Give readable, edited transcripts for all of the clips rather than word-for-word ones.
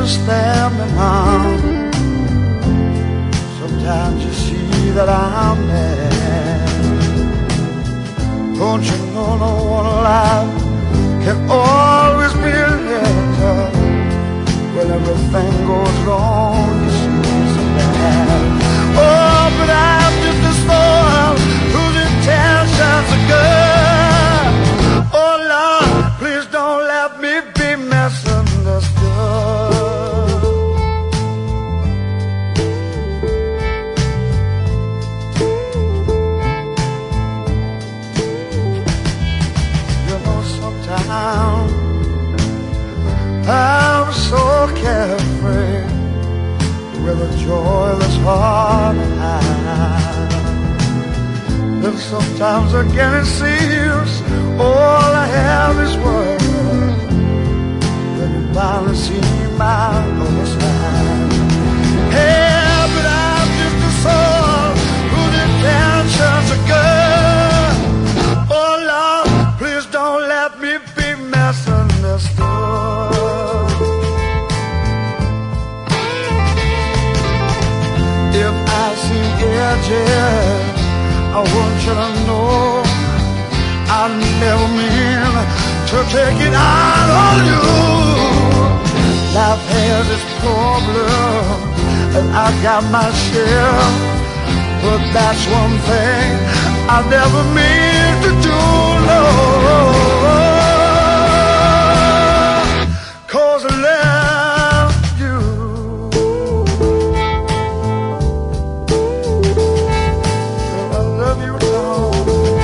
understand me now. Sometimes you see that I'm mad. Don't you know no one alive can always be a letter. When everything goes wrong, you see so bad. Oh, but I'm just a soul whose intentions are good. Oh Lord, please don't let me be misunderstood. You know, sometimes I'm so carefree with a joyless heart and hide. And sometimes again it seems all I have is words. Then you finally see my other side. Hey, but I'm just a soul whose intentions are good. Oh Lord, please don't let me be misunderstood. If I see edges, I want you to know I never mean to take it out on you. Life has its problems, and I got my share. But that's one thing I never mean to do, no. 'Cause I love you. I love you, Lord.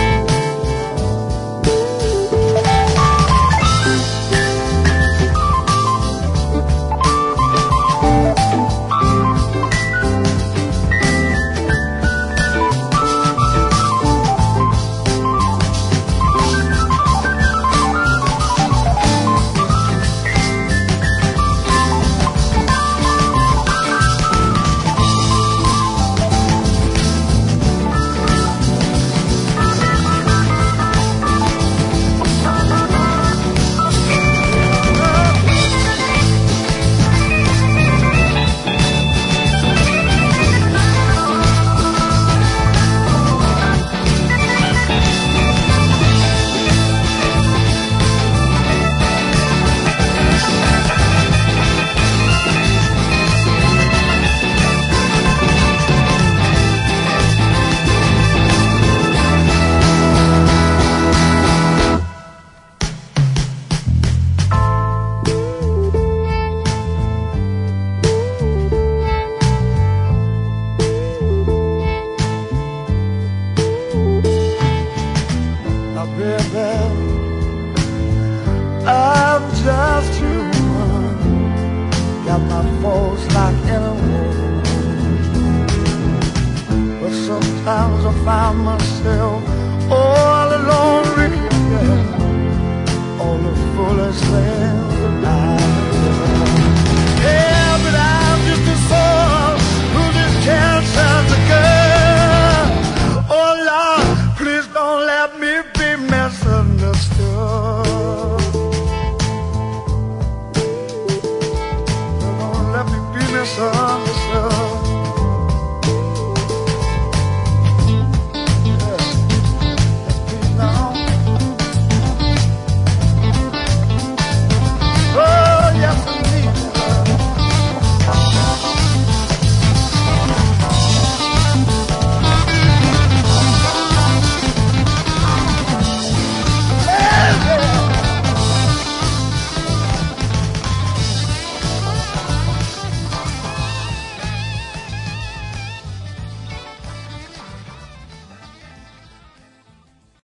I'm just human, got my faults like anyone. But sometimes I find myself all alone regretting all the foolish things that I've done. Yeah, but I'm just a soul whose intentions are good. Oh Lord, please don't let me be misunderstood. Don't let me be misunderstood.